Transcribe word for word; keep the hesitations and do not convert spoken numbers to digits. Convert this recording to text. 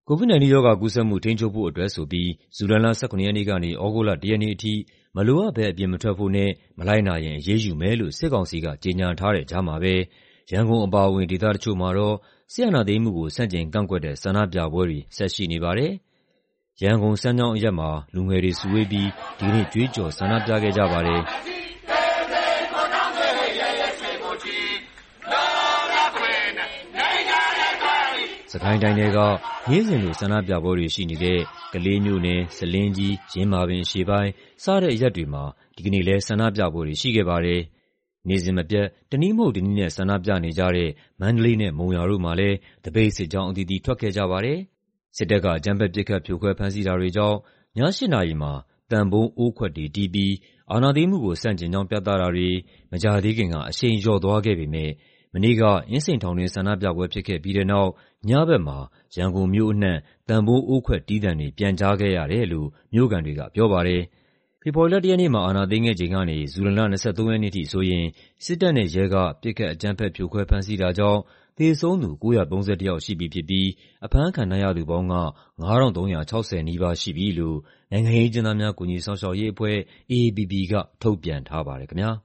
ကိုဗစ်-၁၉ ရောဂါကူးစက်မှု ထိန်းချုပ်ဖို့အတွက်ဆိုပြီး ဇူလိုင်လ ၁၇ ရက်နေ့ကနေ သြဂုတ်လ ၁ ရက်နေ့အထိ မလိုအပ်ဘဲ အပြင်မထွက်ဖို့နဲ့ မလိုက်နာရင် အရေးယူမယ်လို့ စစ်ကောင်စီက ကြေညာထားတဲ့ကြားမှာပဲ ရန်ကုန်အပါအဝင် ဒေသတချို့မှာတော့ စစ်အာဏာသိမ်းမှုကို ဆန့်ကျင်ကန့်ကွက်တဲ့ ဆန္ဒပြပွဲတွေ ဆက်ရှိနေပါတယ်။ ရန်ကုန်၊ စမ်းချောင်းအရပ်မှာ လူငယ်တွေစုဝေးပြီး ဒီကနေ့ ကြွေးကျော် ဆန္ဒပြခဲ့ကြပါတယ်။ စစ်ကိုင်းတိုင်းထဲက နေ့စဉ်လို ဆန္ဒပြပွဲတွေရှိနေတဲ့ ကလေးမြို့နယ်၊ ဆားလင်းကြီး၊ ယင်းမာပင်အရှေ့ပိုင်း စတဲ့အရပ်တွေမှာ ဒီကနေ့လည်း ဆန္ဒပြပွဲတွေရှိခဲ့ပါတယ်။ နေ့စဉ်မပြတ် တနည်းမဟုတ်တနည်းနဲ့ ဆန္ဒပြနေကြတဲ့ မန္တလေးနဲ့ မုံရွာတို့မှာလည်း သပိတ်စစ်ကြောင်း အသီးသီး ထွက်ခဲ့ကြပါတယ်။ စစ်တပ်က အကြမ်းဖက် ပစ်ခတ် ဖြိုခွဲ ဖမ်းဆီးတာတွေကြောင့် ည ၈ နာရီမှာ သံပုံးအိုးခွက်တွေတီးပြီး အာဏာသိမ်းမှုကို ဆန့်ကျင်ကြောင်း ပြသတာတွေ မကြာသေးခင်က အရှိန်လျော့သွားခဲ့ပေမယ့် မနေ့က အင်းစိန်ထောင်တွင်း ဆန္ဒပြပွဲဖြစ်ခဲ့ပြီးတဲ့နောက် ညဘက်မှာ ရန်ကုန်မြို့အနှံ့ သံပုံးအိုးခွက်တီးသံတွေ ပြန်ကြားခဲ့ရတယ်လို့ မြို့ခံတွေကပြောပါတယ်။ ဖေဖော်ဝါရီလ ၁ ရက်နေ့မှာ အာဏာသိမ်းခဲ့ချိန်ကနေ ဇူလိုင်လ ၂၃ ရက်နေ့အထိဆိုရင် စစ်တပ်နဲ့ရဲက ပစ်ခတ် အကြမ်းဖက် ဖြိုခွဲ ဖမ်းဆီးတာကြောင့် သေဆုံးသူ ၉၃၁ ယောက်ရှိပြီဖြစ်ပြီး အဖမ်းခံထားရသူပေါင်းက ၅,၃၆၀ နီးပါးရှိပြီလို့ နိုင်ငံရေးအကျဉ်းသားများ ကူညီစောင့်ရှောက်ရေးအဖွဲ့ အေအေပီပီက ထုတ်ပြန်ထားပါတယ်ခင်ဗျာ